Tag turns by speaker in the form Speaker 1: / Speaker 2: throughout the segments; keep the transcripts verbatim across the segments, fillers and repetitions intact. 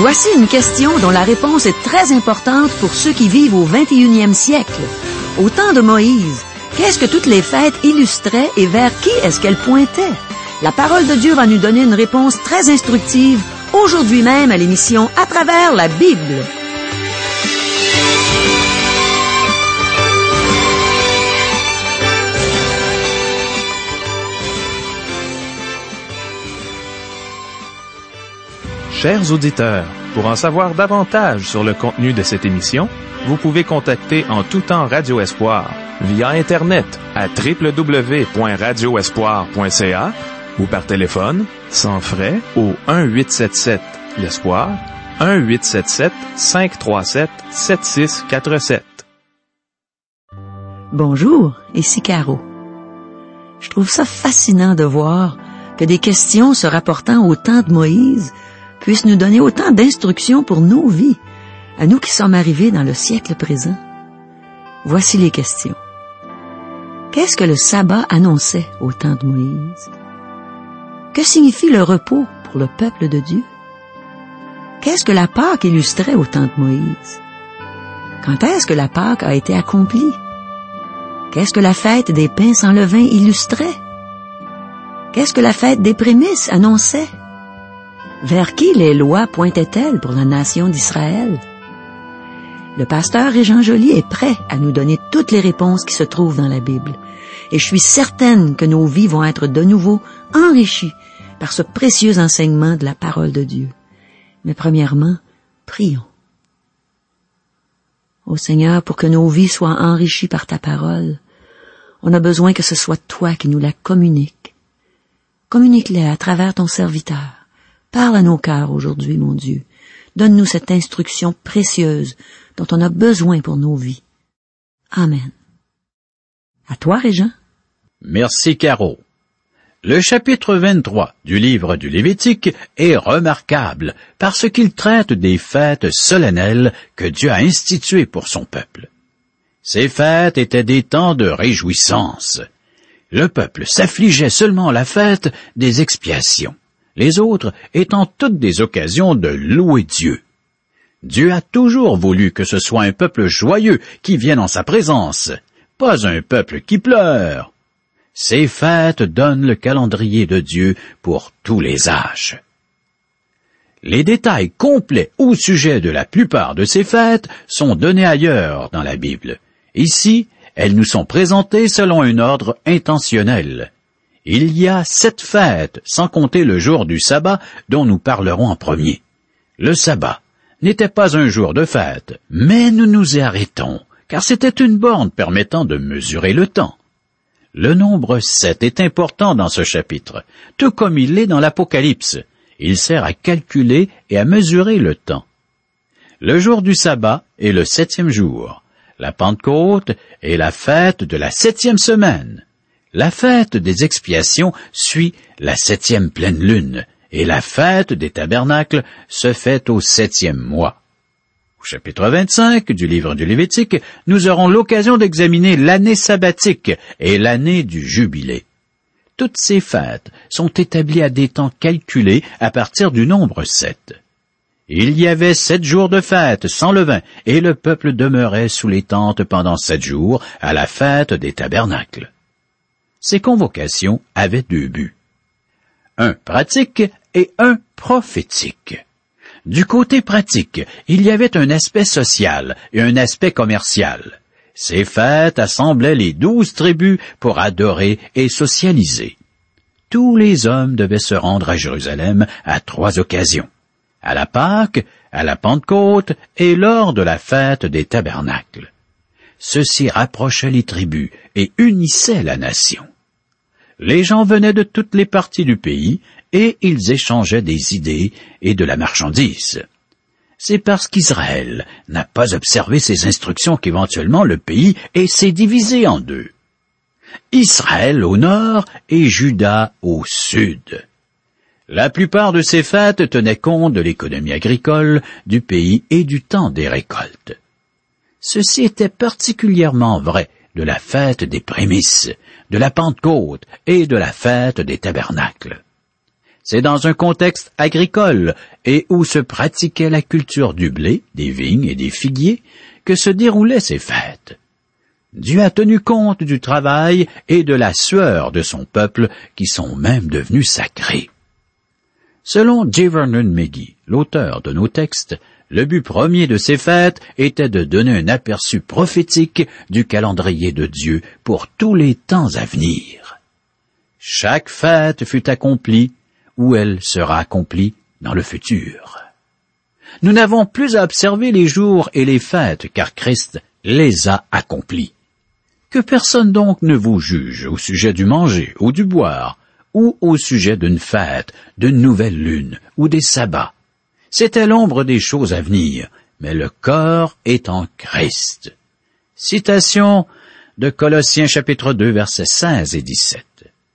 Speaker 1: Voici une question dont la réponse est très importante pour ceux qui vivent au vingt et unième siècle. Au temps de Moïse, qu'est-ce que toutes les fêtes illustraient et vers qui est-ce qu'elles pointaient? La parole de Dieu va nous donner une réponse très instructive aujourd'hui même à l'émission À travers la Bible.
Speaker 2: Chers auditeurs, pour en savoir davantage sur le contenu de cette émission, vous pouvez contacter en tout temps Radio Espoir via Internet à w w w point radio espoir point c a ou par téléphone, sans frais, au un huit sept sept l'Espoir, un huit sept sept cinq trois sept sept six quatre sept.
Speaker 1: Bonjour, ici Caro. Je trouve ça fascinant de voir que des questions se rapportant au temps de Moïse puissent nous donner autant d'instructions pour nos vies, à nous qui sommes arrivés dans le siècle présent. Voici les questions. Qu'est-ce que le sabbat annonçait au temps de Moïse? Que signifie le repos pour le peuple de Dieu? Qu'est-ce que la Pâque illustrait au temps de Moïse? Quand est-ce que la Pâque a été accomplie? Qu'est-ce que la fête des pains sans levain illustrait? Qu'est-ce que la fête des prémices annonçait? Vers qui les lois pointaient-elles pour la nation d'Israël? Le pasteur Régent Joly est prêt à nous donner toutes les réponses qui se trouvent dans la Bible. Et je suis certaine que nos vies vont être de nouveau enrichies par ce précieux enseignement de la parole de Dieu. Mais premièrement, prions. Ô Seigneur, pour que nos vies soient enrichies par ta parole, on a besoin que ce soit toi qui nous la communiques. Communique-la à travers ton serviteur. Parle à nos cœurs aujourd'hui, mon Dieu. Donne-nous cette instruction précieuse dont on a besoin pour nos vies. Amen. À toi, Régent.
Speaker 3: Merci, Caro. Le chapitre vingt-trois du livre du Lévitique est remarquable parce qu'il traite des fêtes solennelles que Dieu a instituées pour son peuple. Ces fêtes étaient des temps de réjouissance. Le peuple s'affligeait seulement à la fête des expiations, les autres étant toutes des occasions de louer Dieu. Dieu a toujours voulu que ce soit un peuple joyeux qui vienne en sa présence, pas un peuple qui pleure. Ces fêtes donnent le calendrier de Dieu pour tous les âges. Les détails complets au sujet de la plupart de ces fêtes sont donnés ailleurs dans la Bible. Ici, elles nous sont présentées selon un ordre intentionnel. Il y a sept fêtes, sans compter le jour du sabbat dont nous parlerons en premier. Le sabbat n'était pas un jour de fête, mais nous nous y arrêtons, car c'était une borne permettant de mesurer le temps. Le nombre sept est important dans ce chapitre, tout comme il l'est dans l'Apocalypse. Il sert à calculer et à mesurer le temps. Le jour du sabbat est le septième jour. La Pentecôte est la fête de la septième semaine. La fête des expiations suit la septième pleine lune, et la fête des tabernacles se fait au septième mois. Au chapitre vingt-cinq du livre du Lévitique, nous aurons l'occasion d'examiner l'année sabbatique et l'année du jubilé. Toutes ces fêtes sont établies à des temps calculés à partir du nombre sept. Il y avait sept jours de fête sans levain, et le peuple demeurait sous les tentes pendant sept jours à la fête des tabernacles. Ces convocations avaient deux buts. Un pratique et un prophétique. Du côté pratique, il y avait un aspect social et un aspect commercial. Ces fêtes assemblaient les douze tribus pour adorer et socialiser. Tous les hommes devaient se rendre à Jérusalem à trois occasions. À la Pâque, à la Pentecôte et lors de la fête des tabernacles. Ceci rapprochait les tribus et unissait la nation. Les gens venaient de toutes les parties du pays et ils échangeaient des idées et de la marchandise. C'est parce qu'Israël n'a pas observé ces instructions qu'éventuellement le pays s'est divisé en deux. Israël au nord et Juda au sud. La plupart de ces fêtes tenaient compte de l'économie agricole du pays et du temps des récoltes. Ceci était particulièrement vrai de la fête des prémices, de la Pentecôte et de la fête des tabernacles. C'est dans un contexte agricole et où se pratiquait la culture du blé, des vignes et des figuiers que se déroulaient ces fêtes. Dieu a tenu compte du travail et de la sueur de son peuple qui sont même devenus sacrés. Selon J. Vernon McGee, l'auteur de nos textes, le but premier de ces fêtes était de donner un aperçu prophétique du calendrier de Dieu pour tous les temps à venir. Chaque fête fut accomplie ou elle sera accomplie dans le futur. Nous n'avons plus à observer les jours et les fêtes car Christ les a accomplis. Que personne donc ne vous juge au sujet du manger ou du boire, ou au sujet d'une fête, d'une nouvelle lune ou des sabbats. C'était l'ombre des choses à venir, mais le corps est en Christ. Citation de Colossiens chapitre deux, versets seize et dix-sept.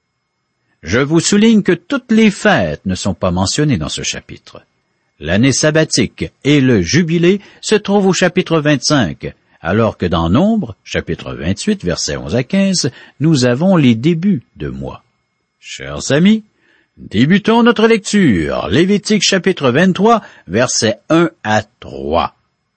Speaker 3: Je vous souligne que toutes les fêtes ne sont pas mentionnées dans ce chapitre. L'année sabbatique et le jubilé se trouvent au chapitre vingt-cinq, alors que dans Nombre, chapitre vingt-huit, versets onze à quinze, nous avons les débuts de mois. Chers amis, débutons notre lecture. Lévitique chapitre vingt-trois, versets un à trois.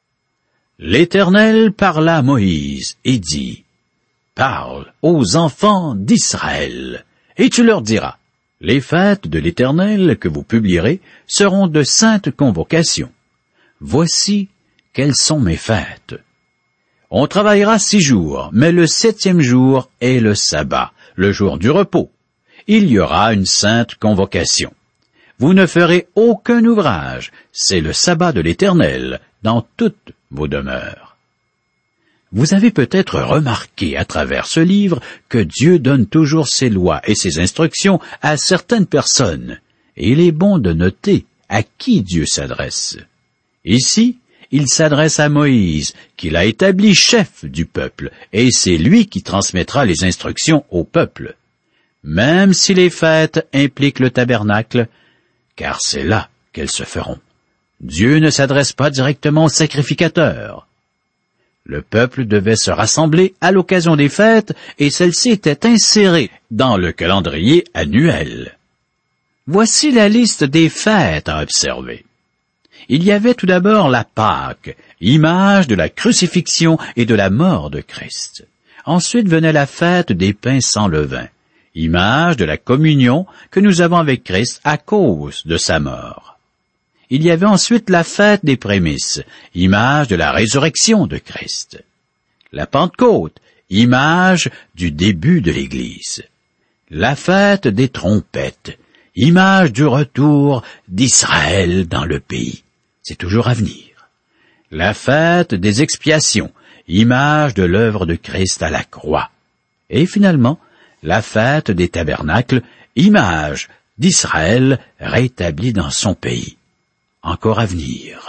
Speaker 3: L'Éternel parla à Moïse et dit, « Parle aux enfants d'Israël, et tu leur diras, les fêtes de l'Éternel que vous publierez seront de saintes convocations. Voici quelles sont mes fêtes. On travaillera six jours, mais le septième jour est le sabbat, le jour du repos. Il y aura une sainte convocation. Vous ne ferez aucun ouvrage, c'est le sabbat de l'Éternel, dans toutes vos demeures. » Vous avez peut-être remarqué à travers ce livre que Dieu donne toujours ses lois et ses instructions à certaines personnes, et il est bon de noter à qui Dieu s'adresse. Ici, il s'adresse à Moïse, qu'il a établi chef du peuple, et c'est lui qui transmettra les instructions au peuple. Même si les fêtes impliquent le tabernacle, car c'est là qu'elles se feront. Dieu ne s'adresse pas directement au sacrificateur. Le peuple devait se rassembler à l'occasion des fêtes et celles-ci étaient insérées dans le calendrier annuel. Voici la liste des fêtes à observer. Il y avait tout d'abord la Pâque, image de la crucifixion et de la mort de Christ. Ensuite venait la fête des pains sans levain, image de la communion que nous avons avec Christ à cause de sa mort. Il y avait ensuite la fête des prémices, image de la résurrection de Christ. La Pentecôte, image du début de l'Église. La fête des trompettes, image du retour d'Israël dans le pays. C'est toujours à venir. La fête des expiations, image de l'œuvre de Christ à la croix. Et finalement, la fête des tabernacles, image d'Israël rétabli dans son pays. Encore à venir.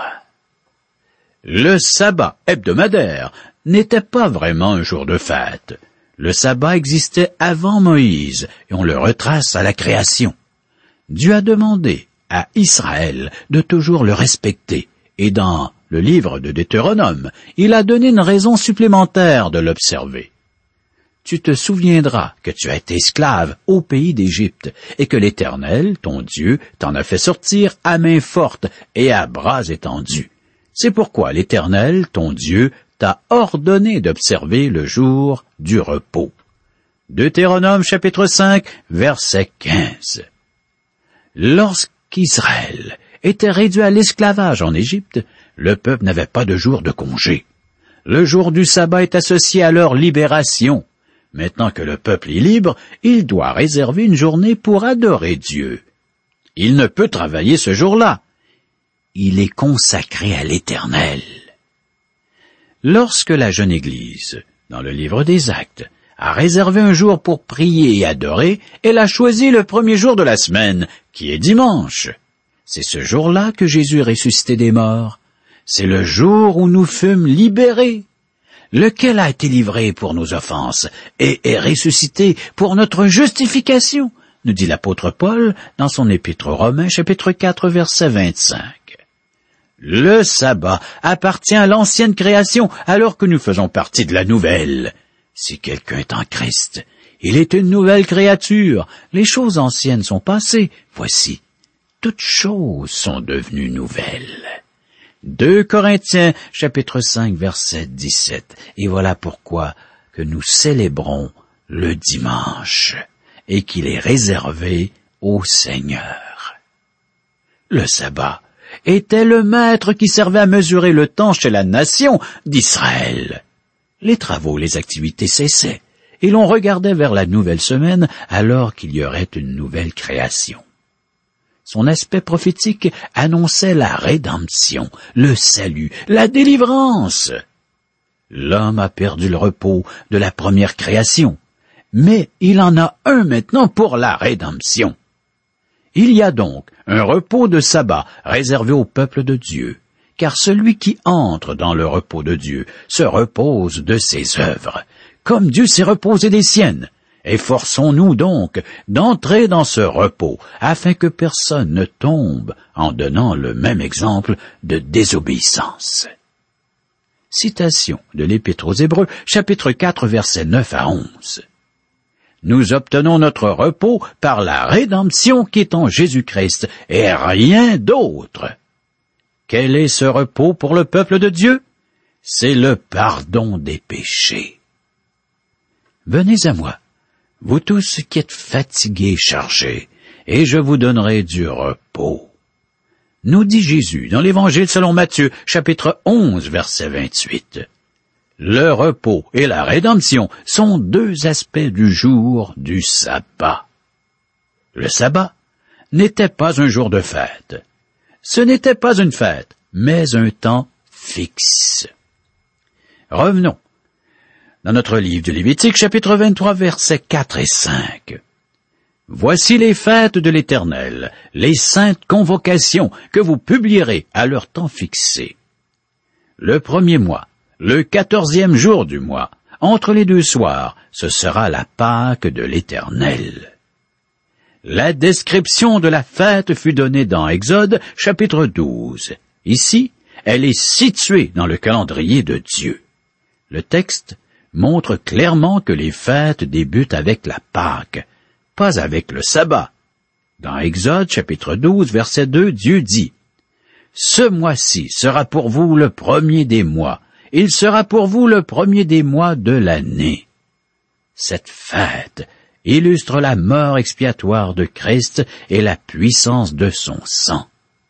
Speaker 3: Le sabbat hebdomadaire n'était pas vraiment un jour de fête. Le sabbat existait avant Moïse et on le retrace à la création. Dieu a demandé à Israël de toujours le respecter et dans le livre de Deutéronome, il a donné une raison supplémentaire de l'observer. Tu te souviendras que tu as été esclave au pays d'Égypte et que l'Éternel, ton Dieu, t'en a fait sortir à main forte et à bras étendus. C'est pourquoi l'Éternel, ton Dieu, t'a ordonné d'observer le jour du repos. Deutéronome chapitre cinq, verset quinze. Lorsqu'Israël était réduit à l'esclavage en Égypte, le peuple n'avait pas de jour de congé. Le jour du sabbat est associé à leur libération. Maintenant que le peuple est libre, il doit réserver une journée pour adorer Dieu. Il ne peut travailler ce jour-là. Il est consacré à l'Éternel. Lorsque la jeune Église, dans le livre des Actes, a réservé un jour pour prier et adorer, elle a choisi le premier jour de la semaine, qui est dimanche. C'est ce jour-là que Jésus est ressuscité des morts. C'est le jour où nous fûmes libérés. Lequel a été livré pour nos offenses et est ressuscité pour notre justification, nous dit l'apôtre Paul dans son épître aux Romains, chapitre quatre, verset vingt-cinq. Le sabbat appartient à l'ancienne création, alors que nous faisons partie de la nouvelle. Si quelqu'un est en Christ, il est une nouvelle créature. Les choses anciennes sont passées. Voici, toutes choses sont devenues nouvelles. deux Corinthiens, chapitre cinq, verset dix-sept. Et voilà pourquoi que nous célébrons le dimanche et qu'il est réservé au Seigneur. Le sabbat était le maître qui servait à mesurer le temps chez la nation d'Israël. Les travaux, les activités cessaient, et l'on regardait vers la nouvelle semaine alors qu'il y aurait une nouvelle création. Son aspect prophétique annonçait la rédemption, le salut, la délivrance. L'homme a perdu le repos de la première création, mais il en a un maintenant pour la rédemption. Il y a donc un repos de sabbat réservé au peuple de Dieu, car celui qui entre dans le repos de Dieu se repose de ses œuvres, comme Dieu s'est reposé des siennes. Efforçons-nous donc d'entrer dans ce repos, afin que personne ne tombe en donnant le même exemple de désobéissance. Citation de l'Épître aux Hébreux, chapitre quatre, versets neuf à onze. Nous obtenons notre repos par la rédemption qui est en Jésus-Christ, et rien d'autre. Quel est ce repos pour le peuple de Dieu? C'est le pardon des péchés. Venez à moi, vous tous qui êtes fatigués et chargés, et je vous donnerai du repos. Nous dit Jésus dans l'Évangile selon Matthieu, chapitre onze, verset vingt-huit. Le repos et la rédemption sont deux aspects du jour du sabbat. Le sabbat n'était pas un jour de fête. Ce n'était pas une fête, mais un temps fixe. Revenons dans notre livre du Lévitique, chapitre vingt-trois, versets quatre et cinq. Voici les fêtes de l'Éternel, les saintes convocations que vous publierez à leur temps fixé. Le premier mois, le quatorzième jour du mois, entre les deux soirs, ce sera la Pâque de l'Éternel. La description de la fête fut donnée dans Exode, chapitre douze. Ici, elle est située dans le calendrier de Dieu. Le texte montre clairement que les fêtes débutent avec la Pâque, pas avec le sabbat. Dans Exode, chapitre douze, verset deux, Dieu dit, « Ce mois-ci sera pour vous le premier des mois. Il sera pour vous le premier des mois de l'année. » Cette fête illustre la mort expiatoire de Christ et la puissance de son sang.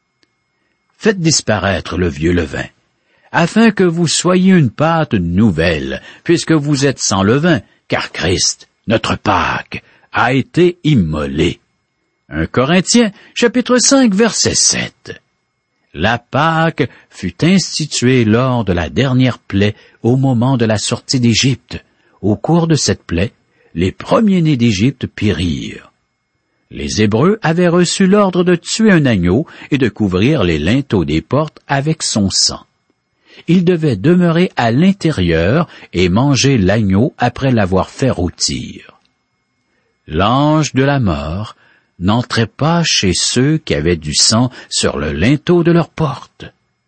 Speaker 3: Faites disparaître le vieux levain, afin que vous soyez une pâte nouvelle, puisque vous êtes sans levain, car Christ, notre Pâque, a été immolé. un Corinthiens, chapitre cinq, verset sept. La Pâque fut instituée lors de la dernière plaie au moment de la sortie d'Égypte. Au cours de cette plaie, les premiers-nés d'Égypte périrent. Les Hébreux avaient reçu l'ordre de tuer un agneau et de couvrir les linteaux des portes avec son sang. Ils devaient demeurer à l'intérieur et manger l'agneau après l'avoir fait rôtir. L'ange de la mort n'entrait pas chez ceux qui avaient du sang sur le linteau de leur porte.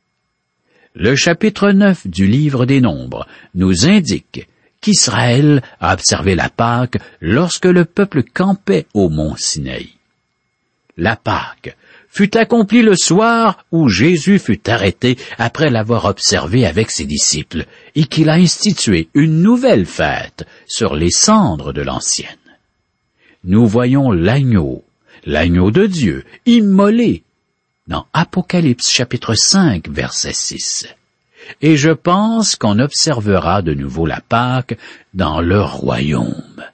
Speaker 3: Le chapitre neuf du livre des Nombres nous indique qu'Israël a observé la Pâque lorsque le peuple campait au mont Sinaï. La Pâque fut accomplie le soir où Jésus fut arrêté après l'avoir observé avec ses disciples et qu'il a institué une nouvelle fête sur les cendres de l'ancienne. Nous voyons l'agneau, l'agneau de Dieu, immolé, dans Apocalypse chapitre cinq, verset six. Et je pense qu'on observera de nouveau la Pâque dans le royaume.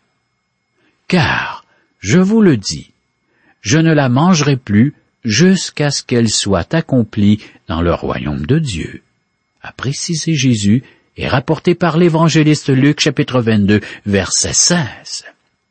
Speaker 3: Car, je vous le dis, je ne la mangerai plus jusqu'à ce qu'elle soit accomplie dans le royaume de Dieu, a précisé Jésus et rapporté par l'évangéliste Luc chapitre vingt-deux, verset seize.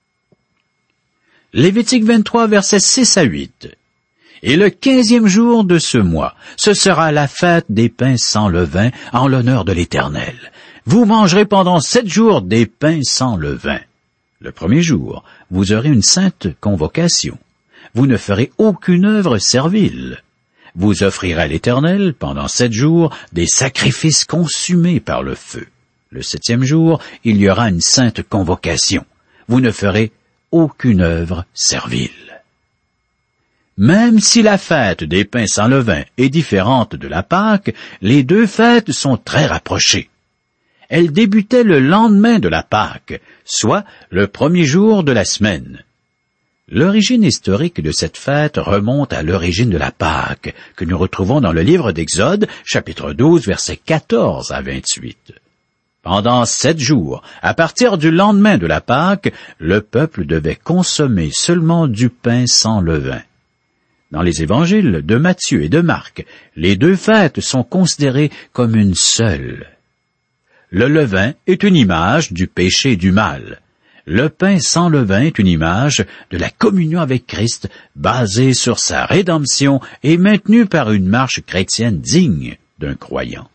Speaker 3: Lévitique vingt-trois, versets six à huit. Et le quinzième jour de ce mois, ce sera la fête des pains sans levain en l'honneur de l'Éternel. Vous mangerez pendant sept jours des pains sans levain. Le premier jour, vous aurez une sainte convocation. Vous ne ferez aucune œuvre servile. Vous offrirez à l'Éternel pendant sept jours des sacrifices consumés par le feu. Le septième jour, il y aura une sainte convocation. Vous ne ferez aucune œuvre servile. Même si la fête des pains sans levain est différente de la Pâque, les deux fêtes sont très rapprochées. Elle débutait le lendemain de la Pâque, soit le premier jour de la semaine. L'origine historique de cette fête remonte à l'origine de la Pâque, que nous retrouvons dans le livre d'Exode, chapitre douze, versets quatorze à vingt-huit. Pendant sept jours, à partir du lendemain de la Pâque, le peuple devait consommer seulement du pain sans levain. Dans les évangiles de Matthieu et de Marc, les deux fêtes sont considérées comme une seule. Le levain est une image du péché et du mal. Le pain sans levain est une image de la communion avec Christ, basée sur sa rédemption et maintenue par une marche chrétienne digne d'un croyant.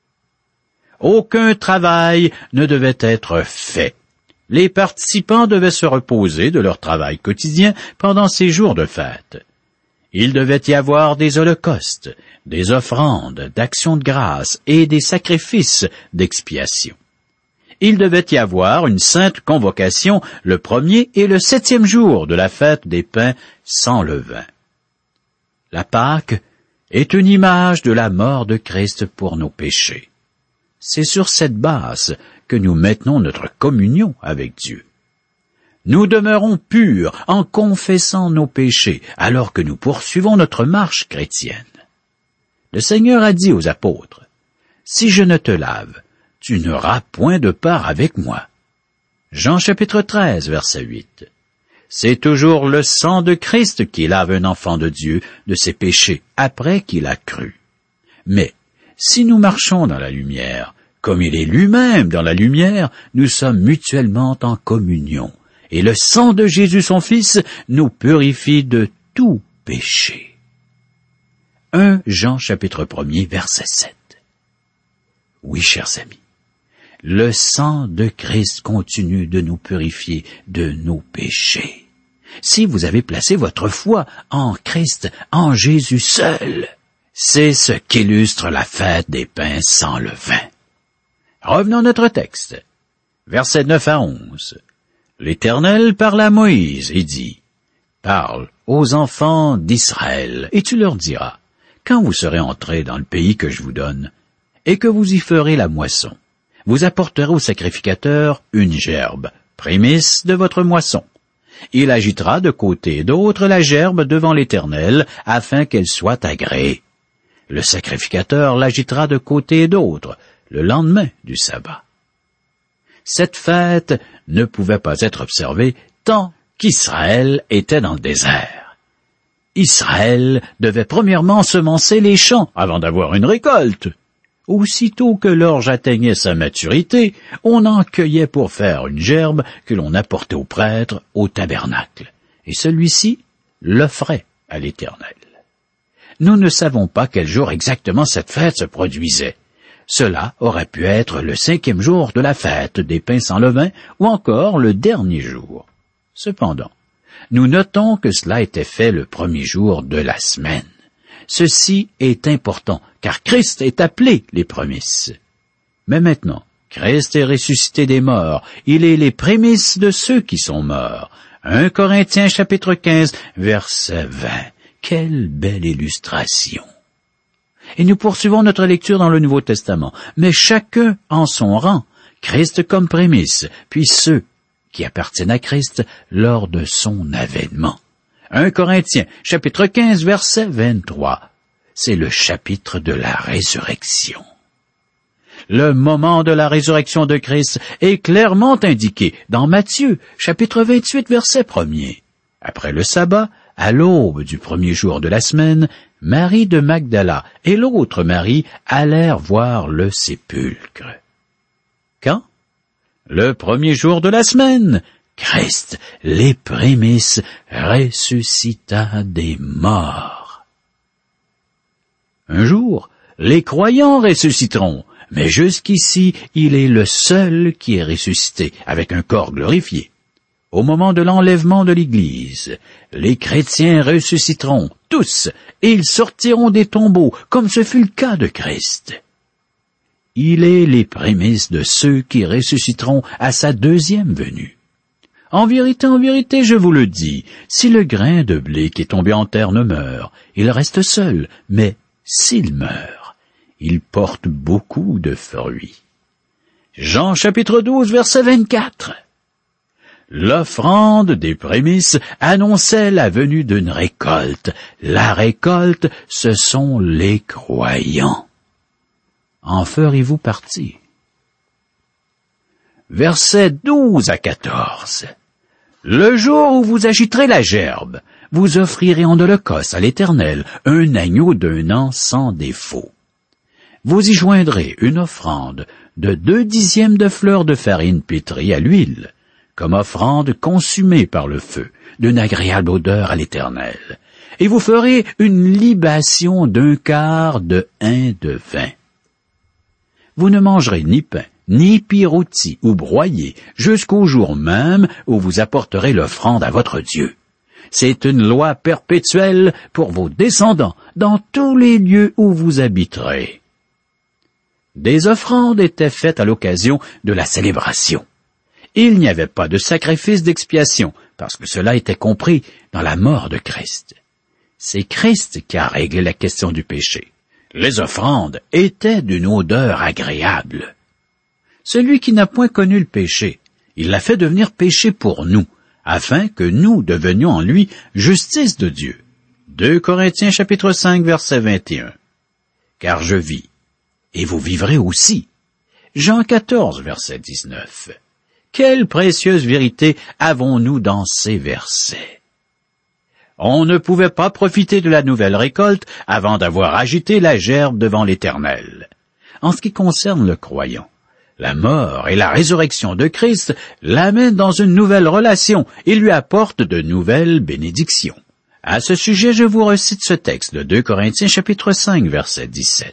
Speaker 3: Aucun travail ne devait être fait. Les participants devaient se reposer de leur travail quotidien pendant ces jours de fête. Il devait y avoir des holocaustes, des offrandes, d'actions de grâce et des sacrifices d'expiation. Il devait y avoir une sainte convocation le premier et le septième jour de la fête des pains sans levain. La Pâque est une image de la mort de Christ pour nos péchés. C'est sur cette base que nous maintenons notre communion avec Dieu. Nous demeurons purs en confessant nos péchés alors que nous poursuivons notre marche chrétienne. Le Seigneur a dit aux apôtres, « Si je ne te lave, tu n'auras point de part avec moi. » Jean chapitre treize, verset huit. C'est toujours le sang de Christ qui lave un enfant de Dieu de ses péchés après qu'il a cru. Mais si nous marchons dans la lumière, comme il est lui-même dans la lumière, nous sommes mutuellement en communion. Et le sang de Jésus son Fils nous purifie de tout péché. un Jean chapitre un, verset sept. Oui, chers amis, le sang de Christ continue de nous purifier de nos péchés. Si vous avez placé votre foi en Christ, en Jésus seul, c'est ce qu'illustre la fête des pains sans levain. Revenons à notre texte. Versets neuf à onze. L'Éternel parla à Moïse et dit, « Parle aux enfants d'Israël, et tu leur diras, quand vous serez entrés dans le pays que je vous donne, et que vous y ferez la moisson, vous apporterez au sacrificateur une gerbe, prémisse de votre moisson. Il agitera de côté et d'autre la gerbe devant l'Éternel, afin qu'elle soit agréée. Le sacrificateur l'agitera de côté et d'autre, le lendemain du sabbat. » Cette fête ne pouvait pas être observée tant qu'Israël était dans le désert. Israël devait premièrement semencer les champs avant d'avoir une récolte. Aussitôt que l'orge atteignait sa maturité, on en cueillait pour faire une gerbe que l'on apportait au prêtre au tabernacle, et celui-ci l'offrait à l'Éternel. Nous ne savons pas quel jour exactement cette fête se produisait. Cela aurait pu être le cinquième jour de la fête des pains sans levain ou encore le dernier jour. Cependant, nous notons que cela était fait le premier jour de la semaine. Ceci est important, car Christ est appelé les prémices. Mais maintenant, Christ est ressuscité des morts. Il est les prémices de ceux qui sont morts. un Corinthiens chapitre quinze, verset vingt. Quelle belle illustration! Et nous poursuivons notre lecture dans le Nouveau Testament. Mais chacun en son rang, Christ comme prémisse, puis ceux qui appartiennent à Christ lors de son avènement. un Corinthiens, chapitre quinze, verset vingt-trois. C'est le chapitre de la résurrection. Le moment de la résurrection de Christ est clairement indiqué dans Matthieu, chapitre vingt-huit, verset premier. Après le sabbat, à l'aube du premier jour de la semaine, Marie de Magdala et l'autre Marie allèrent voir le sépulcre. Quand? Le premier jour de la semaine, Christ, les prémices, ressuscita des morts. Un jour, les croyants ressusciteront, mais jusqu'ici, il est le seul qui est ressuscité, avec un corps glorifié. Au moment de l'enlèvement de l'Église, les chrétiens ressusciteront tous, et ils sortiront des tombeaux, comme ce fut le cas de Christ. Il est les prémices de ceux qui ressusciteront à sa deuxième venue. En vérité, en vérité, je vous le dis, si le grain de blé qui est tombé en terre ne meurt, il reste seul, mais s'il meurt, il porte beaucoup de fruits. Jean chapitre douze, verset vingt-quatre. L'offrande des prémices annonçait la venue d'une récolte. La récolte, ce sont les croyants. En ferez-vous partie? Versets douze à quatorze. Le jour où vous agiterez la gerbe, vous offrirez en holocauste à l'Éternel un agneau d'un an sans défaut. Vous y joindrez une offrande de deux dixièmes de fleurs de farine pétrie à l'huile, comme offrande consumée par le feu, d'une agréable odeur à l'Éternel. Et vous ferez une libation d'un quart de hin de vin. Vous ne mangerez ni pain, ni pis rôti ou broyé, jusqu'au jour même où vous apporterez l'offrande à votre Dieu. C'est une loi perpétuelle pour vos descendants dans tous les lieux où vous habiterez. Des offrandes étaient faites à l'occasion de la célébration. Il n'y avait pas de sacrifice d'expiation, parce que cela était compris dans la mort de Christ. C'est Christ qui a réglé la question du péché. Les offrandes étaient d'une odeur agréable. Celui qui n'a point connu le péché, il l'a fait devenir péché pour nous, afin que nous devenions en lui justice de Dieu. deux Corinthiens chapitre cinq, verset vingt et un. Car je vis, et vous vivrez aussi. Jean quatorze, verset dix-neuf. Quelle précieuse vérité avons-nous dans ces versets? On ne pouvait pas profiter de la nouvelle récolte avant d'avoir agité la gerbe devant l'Éternel. En ce qui concerne le croyant, la mort et la résurrection de Christ l'amènent dans une nouvelle relation et lui apportent de nouvelles bénédictions. À ce sujet, je vous recite ce texte de deux Corinthiens chapitre cinq, verset dix-sept.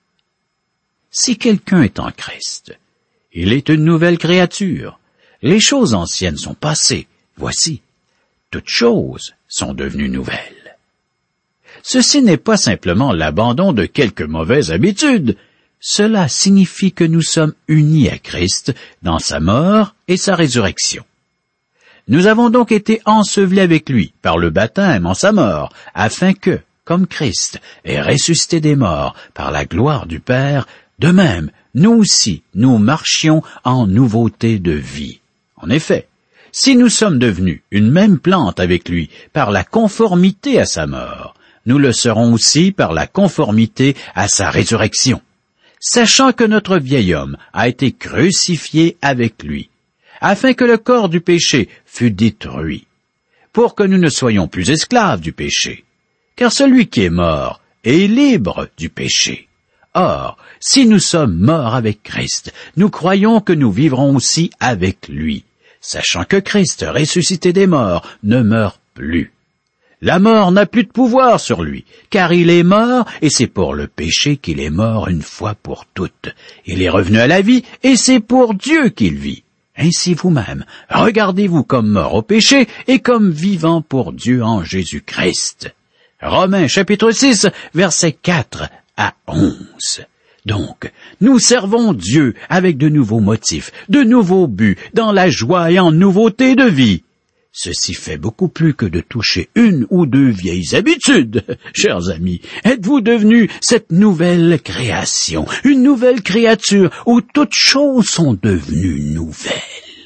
Speaker 3: Si quelqu'un est en Christ, il est une nouvelle créature. Les choses anciennes sont passées. Voici, toutes choses sont devenues nouvelles. Ceci n'est pas simplement l'abandon de quelques mauvaises habitudes. Cela signifie que nous sommes unis à Christ dans sa mort et sa résurrection. Nous avons donc été ensevelis avec lui par le baptême en sa mort, afin que, comme Christ est ressuscité des morts par la gloire du Père, de même, nous aussi, nous marchions en nouveauté de vie. En effet, si nous sommes devenus une même plante avec lui par la conformité à sa mort, nous le serons aussi par la conformité à sa résurrection, sachant que notre vieil homme a été crucifié avec lui, afin que le corps du péché fût détruit, pour que nous ne soyons plus esclaves du péché, car celui qui est mort est libre du péché. Or, si nous sommes morts avec Christ, nous croyons que nous vivrons aussi avec lui, sachant que Christ, ressuscité des morts, ne meurt plus. La mort n'a plus de pouvoir sur lui, car il est mort, et c'est pour le péché qu'il est mort une fois pour toutes. Il est revenu à la vie, et c'est pour Dieu qu'il vit. Ainsi vous-même, regardez-vous comme mort au péché, et comme vivant pour Dieu en Jésus-Christ. Romains chapitre six, versets quatre à onze. Donc, nous servons Dieu avec de nouveaux motifs, de nouveaux buts, dans la joie et en nouveauté de vie. Ceci fait beaucoup plus que de toucher une ou deux vieilles habitudes. Chers amis, êtes-vous devenus cette nouvelle création, une nouvelle créature où toutes choses sont devenues nouvelles?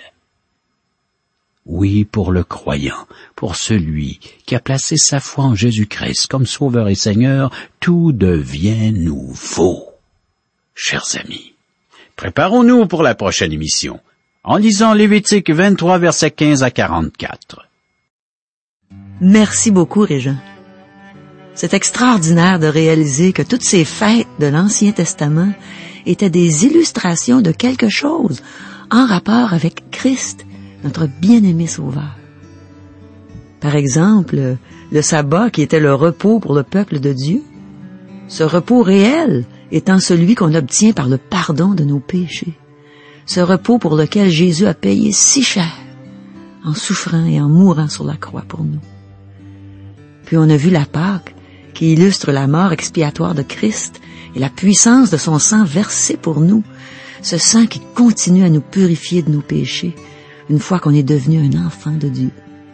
Speaker 3: Oui, pour le croyant, pour celui qui a placé sa foi en Jésus-Christ comme Sauveur et Seigneur, tout devient nouveau. Chers amis, préparons-nous pour la prochaine émission, en lisant Lévitique vingt-trois, versets quinze à quarante-quatre.
Speaker 1: Merci beaucoup, Régent. C'est extraordinaire de réaliser que toutes ces fêtes de l'Ancien Testament étaient des illustrations de quelque chose en rapport avec Christ, notre bien-aimé Sauveur. Par exemple, le sabbat qui était le repos pour le peuple de Dieu, ce repos réel étant celui qu'on obtient par le pardon de nos péchés, ce repos pour lequel Jésus a payé si cher en souffrant et en mourant sur la croix pour nous. Puis on a vu la Pâque qui illustre la mort expiatoire de Christ et la puissance de son sang versé pour nous, ce sang qui continue à nous purifier de nos péchés, une fois qu'on est devenu un enfant de Dieu.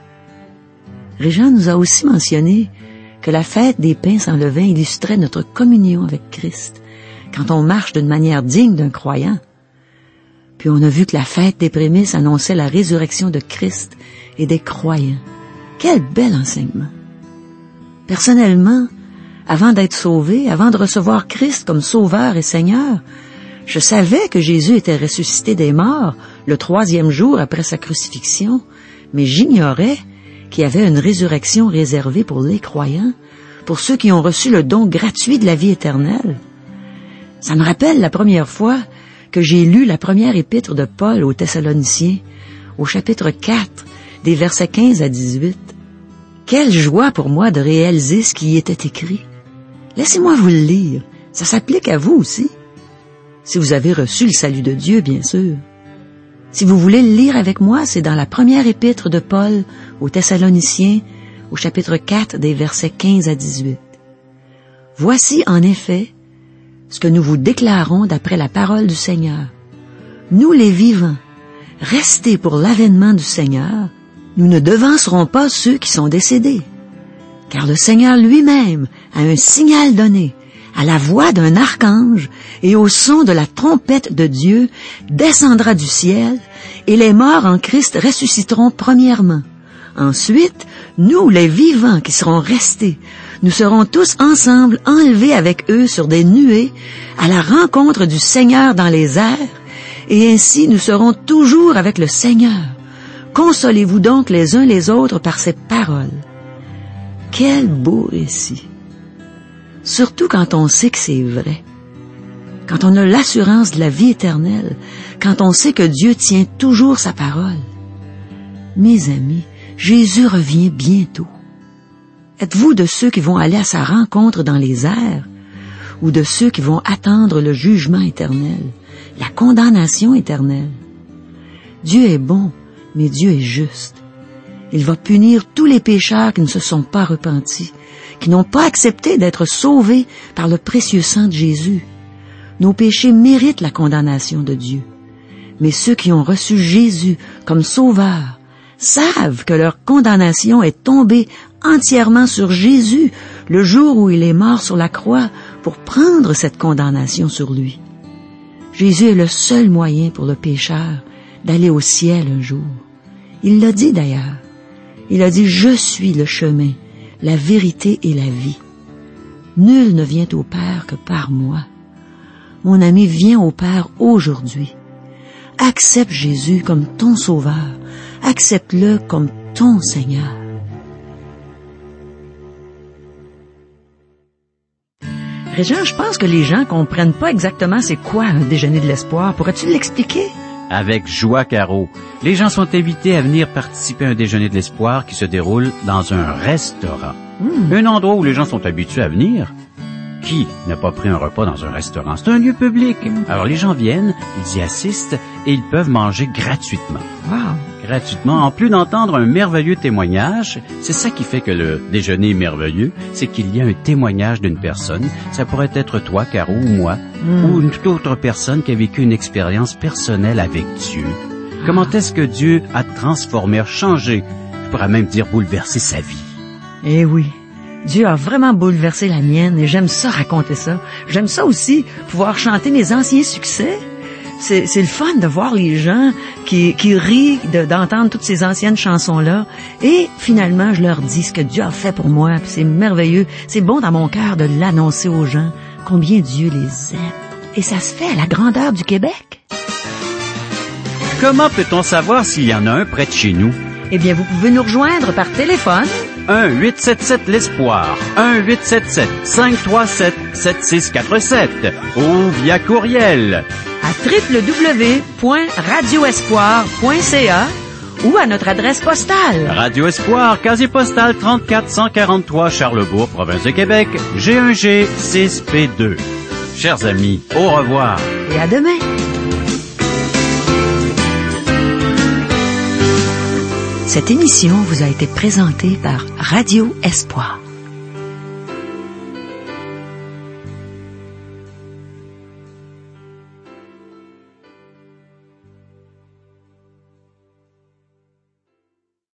Speaker 1: Régent nous a aussi mentionné que la fête des pains sans levain illustrait notre communion avec Christ, quand on marche d'une manière digne d'un croyant. Puis on a vu que la fête des prémices annonçait la résurrection de Christ et des croyants. Quel bel enseignement! Personnellement, avant d'être sauvé, avant de recevoir Christ comme Sauveur et Seigneur, je savais que Jésus était ressuscité des morts le troisième jour après sa crucifixion, mais j'ignorais qu'il y avait une résurrection réservée pour les croyants, pour ceux qui ont reçu le don gratuit de la vie éternelle. Ça me rappelle la première fois que j'ai lu la première épître de Paul aux Thessaloniciens, au chapitre quatre, des versets quinze à dix-huit. Quelle joie pour moi de réaliser ce qui y était écrit. Laissez-moi vous le lire, ça s'applique à vous aussi. Si vous avez reçu le salut de Dieu, bien sûr. Si vous voulez le lire avec moi, c'est dans la première épître de Paul aux Thessaloniciens, au chapitre quatre, des versets quinze à dix-huit. Voici en effet ce que nous vous déclarons d'après la parole du Seigneur. Nous les vivants, restés pour l'avènement du Seigneur, nous ne devancerons pas ceux qui sont décédés. Car le Seigneur lui-même a un signal donné, à la voix d'un archange et au son de la trompette de Dieu, descendra du ciel, et les morts en Christ ressusciteront premièrement. Ensuite, nous, les vivants qui serons restés, nous serons tous ensemble enlevés avec eux sur des nuées à la rencontre du Seigneur dans les airs, et ainsi nous serons toujours avec le Seigneur. Consolez-vous donc les uns les autres par ces paroles. Quel beau récit! Surtout quand on sait que c'est vrai, quand on a l'assurance de la vie éternelle, quand on sait que Dieu tient toujours sa parole. Mes amis, Jésus revient bientôt. Êtes-vous de ceux qui vont aller à sa rencontre dans les airs, ou de ceux qui vont attendre le jugement éternel, la condamnation éternelle? Dieu est bon, mais Dieu est juste. Il va punir tous les pécheurs qui ne se sont pas repentis, qui n'ont pas accepté d'être sauvés par le précieux sang de Jésus. Nos péchés méritent la condamnation de Dieu. Mais ceux qui ont reçu Jésus comme sauveur savent que leur condamnation est tombée entièrement sur Jésus le jour où il est mort sur la croix pour prendre cette condamnation sur lui. Jésus est le seul moyen pour le pécheur d'aller au ciel un jour. Il l'a dit d'ailleurs. Il a dit « Je suis le chemin, la vérité et la vie. Nul ne vient au Père que par moi. » Mon ami, viens au Père aujourd'hui. Accepte Jésus comme ton Sauveur. Accepte-le comme ton Seigneur. Régent, je pense que les gens comprennent pas exactement c'est quoi un déjeuner de l'espoir. Pourrais-tu l'expliquer?
Speaker 3: Avec joie, Caro. Les gens sont invités à venir participer à un déjeuner de l'espoir qui se déroule dans un restaurant. Mmh. Un endroit où les gens sont habitués à venir. Qui n'a pas pris un repas dans un restaurant? C'est un lieu public. Alors les gens viennent, ils y assistent et ils peuvent manger gratuitement.
Speaker 1: Wow.
Speaker 3: Gratuitement, en plus d'entendre un merveilleux témoignage. C'est ça qui fait que le déjeuner est merveilleux, c'est qu'il y a un témoignage d'une personne. Ça pourrait être toi, Caro, ou moi, mm. ou une toute autre personne qui a vécu une expérience personnelle avec Dieu. Ah. Comment est-ce que Dieu a transformé, a changé, je pourrais même dire bouleversé sa vie.
Speaker 1: Eh oui. Dieu a vraiment bouleversé la mienne et j'aime ça raconter ça. J'aime ça aussi, pouvoir chanter mes anciens succès. C'est, c'est le fun de voir les gens qui, qui rient de, d'entendre toutes ces anciennes chansons-là. Et finalement, je leur dis ce que Dieu a fait pour moi. Puis c'est merveilleux. C'est bon dans mon cœur de l'annoncer aux gens, combien Dieu les aime. Et ça se fait à la grandeur du Québec.
Speaker 3: Comment peut-on savoir s'il y en a un près de chez nous?
Speaker 1: Eh bien, vous pouvez nous rejoindre par téléphone.
Speaker 3: un huit sept sept l'espoir, un huit sept sept cinq trois sept sept six quatre sept ou via courriel
Speaker 1: à w w w point radio espoir point c a ou à notre adresse postale.
Speaker 3: Radio Espoir, casier postal trente-quatre cent quarante-trois Charlebourg, province de Québec, G un G six P deux. Chers amis, au revoir.
Speaker 1: Et à demain. Cette émission vous a été présentée par Radio Espoir.